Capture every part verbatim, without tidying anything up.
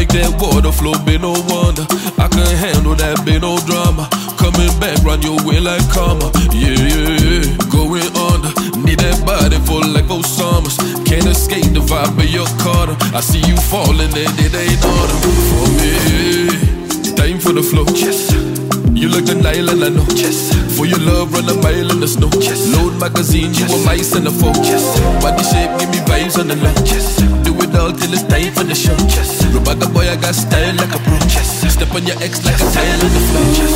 Make that water flow, be no wonder. I can handle that, be no drama. Coming back, run your way like karma. Yeah, yeah, yeah, going under. Need that body for like four summers. Can't escape the vibe of your Carter. I see you falling and it ain't order for me. Time for the flow. Yes. You look the Nile and I know. Yes. For your love, run a mile in the snow. Yes. Load magazine, you yes. a mice and a foe. Yes. Body shape, give me vibes on the low. Yes. Do it all till it's time for the show. Yes. Rebecca boy, I got style like a pro. Yes. Step on your ex like yes. a tile on the floor. Yes.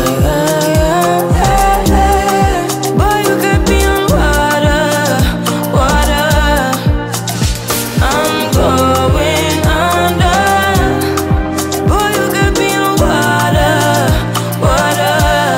Boy, you could be on water, water. I'm going under. Boy, you could be on water, water.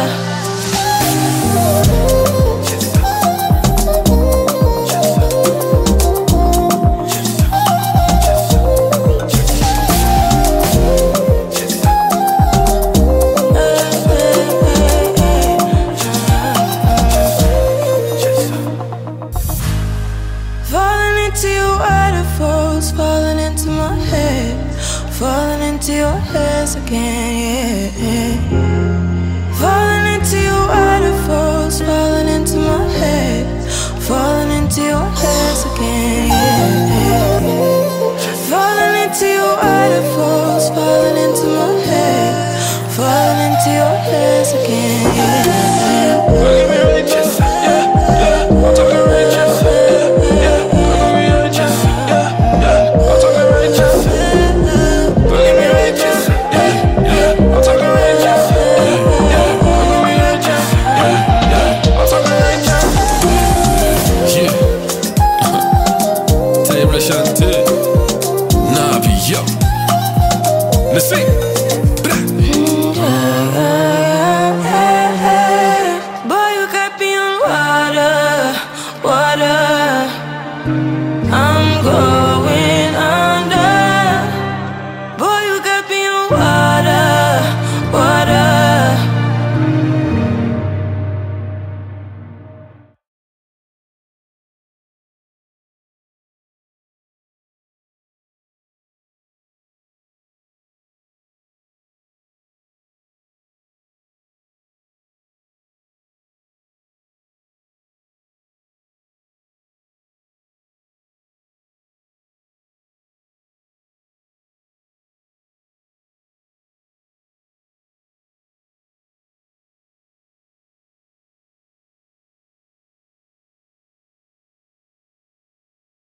Falling into your waterfalls, falling into my head, falling into your hairs again, yeah, yeah. Falling into your waterfalls, falling into my head, falling into your hairs again, yeah, yeah. Falling into your waterfalls, falling into my head, falling into your hairs again, yeah, yeah. Shante, Navi, yo. Let's see.